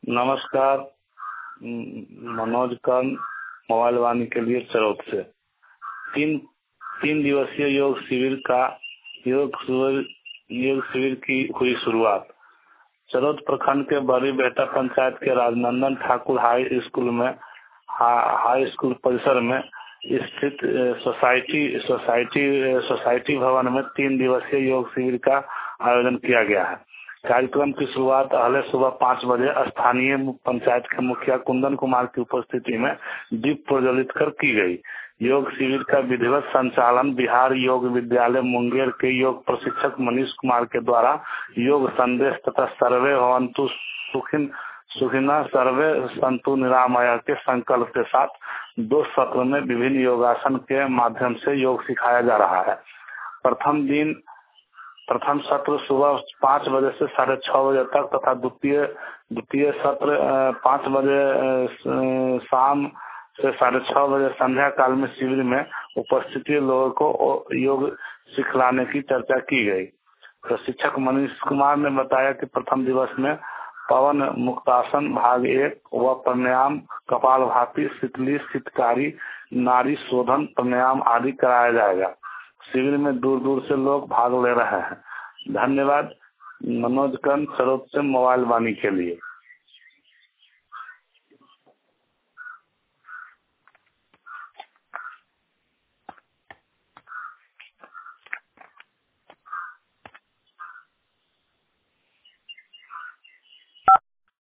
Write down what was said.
नमस्कार। मनोज कर्ण, मोबाइल वाणी के लिए चरोद से। तीन दिवसीय योग शिविर की हुई शुरुआत। चरोद प्रखंड के बड़ी बेहटा पंचायत के राजनंदन ठाकुर हाई स्कूल परिसर में स्थित सोसाइटी भवन में 3 दिवसीय योग शिविर का आयोजन किया गया है। कार्यक्रम की शुरुआत पहले सुबह 5 बजे स्थानीय पंचायत के मुखिया कुंदन कुमार की उपस्थिति में दीप प्रज्वलित कर की गई। योग शिविर का विधिवत संचालन बिहार योग विद्यालय मुंगेर के योग प्रशिक्षक मनीष कुमार के द्वारा योग संदेश तथा सर्वे भवन्तु सुखिनः सर्वे सन्तु निरामया के संकल्प के साथ 2 सत्र में विभिन्न योगासन के माध्यम से योग सिखाया जा रहा है। प्रथम सत्र सुबह 5 बजे से 6:30 बजे तक तथा द्वितीय सत्र 5 बजे शाम से 6:30 बजे संध्या काल में शिविर में उपस्थित लोगों को योग सिखलाने की चर्चा की गई। प्रशिक्षक मनीष कुमार ने बताया कि प्रथम दिवस में पवन मुक्तासन भाग 1 व प्राणायाम, कपालभाति, शीतली, शीतकारी, नाड़ी शोधन प्राणायाम आदि कराया जाएगा। शिविर में दूर दूर से लोग भाग ले रहे हैं। धन्यवाद। मनोज कर्ण, चरोद से, मोबाइल वाणी के लिए।